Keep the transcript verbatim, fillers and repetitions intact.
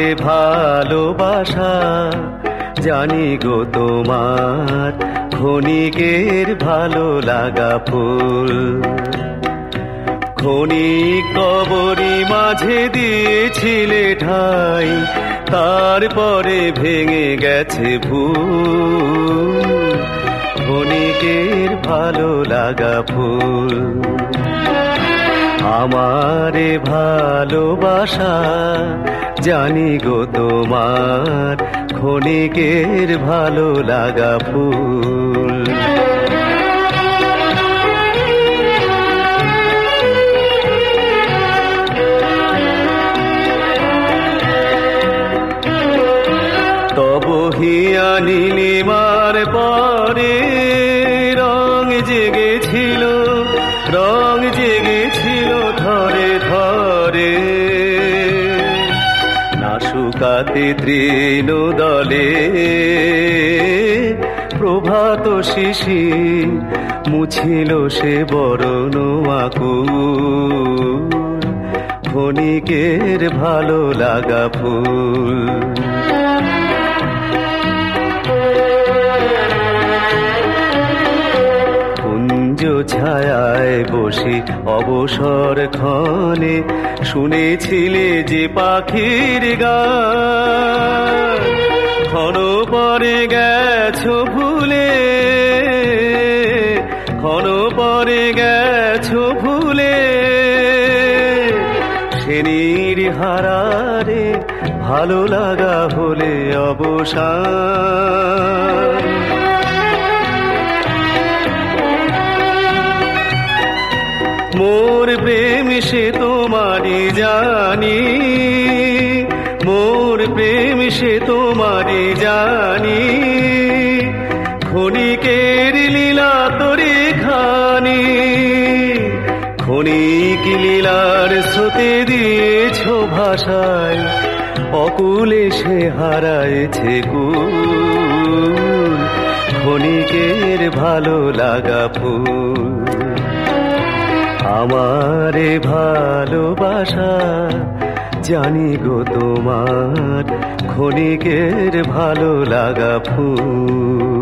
ভালোবাসা জানি গো তোমার ক্ষণিকের ভালো লাগা ফুল। ক্ষণিক কবরী মাঝে দিয়েছিলে ঠাই, তারপরে ভেঙে গেছে ভুল। ক্ষণিকের ভালো লাগা ফুল। আমারে ভালোবাসা জানি গো তোমার ক্ষণিকের ভালো লাগা ফুল। তব হিয়া নীলিমার পরে রং জেগেছিল, রং জেগেছিল ধরে ধরে। নাসুকাতে তৃণ দলে প্রভাত শিশির মুছিল সে বরণ আকুল। ক্ষণিকের ভালো লাগা ফুল। কুঞ্জ ছায়ায় বসে অবসর ক্ষণে শুনেছিলে যে পাখির গান। ক্ষণ পরে গেছো ভুলে, ক্ষণ পরে গেছো ভুলে। সেনির হারারে ভালো লাগা হলে অবসান। মোর প্রেম সে তোমারি জানি, মোর প্রেম সে তোমারি জানি। ক্ষণিকের লীলা তোরে খানি, ক্ষণিক লীলার স্রোতে দিয়েছ ভাষায়। অকুলে সে হারাইছে কুল। ক্ষণিকের ভালো লাগা ফুল। আমারে ভালোবাসা জানি গো তোমার ক্ষণিকের ভালো লাগা ফুল।